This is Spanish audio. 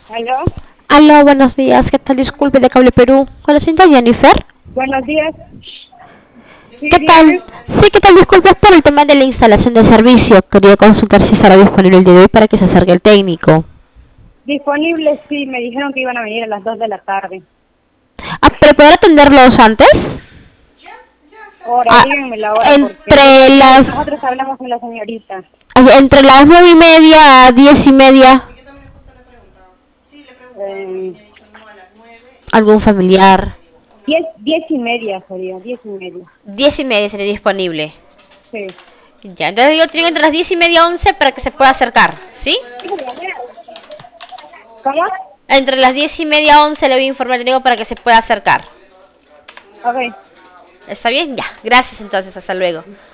¿Aló? Aló, buenos días. ¿Qué tal? Disculpe de Cable Perú. Con la señorita Jennifer. Buenos días. Sí, ¿Qué tal? dígame. Sí, ¿qué tal? Disculpe es por el tema de la instalación de servicio. Quería consultar si estará disponible el día de hoy para que se acerque el técnico. Disponible, sí, me dijeron que iban a venir a las 2 de la tarde. Ah, ¿pero poder atenderlos antes? Ahora, Ah, díganme la hora porque entre las... nosotros hablamos con la señorita. Entre las 9:30 a 10:30. Eh, ¿Algún familiar? 10:30 sería, 10:30. 10:30 sería disponible. Sí. Ya, entonces yo tengo entre las 10:30 a 11 para que se pueda acercar, ¿sí? ¿Cómo? Entre las 10:30 a 11 le voy a informar al técnico para que se pueda acercar. Ok. ¿Está bien? Ya. Gracias entonces. Hasta luego.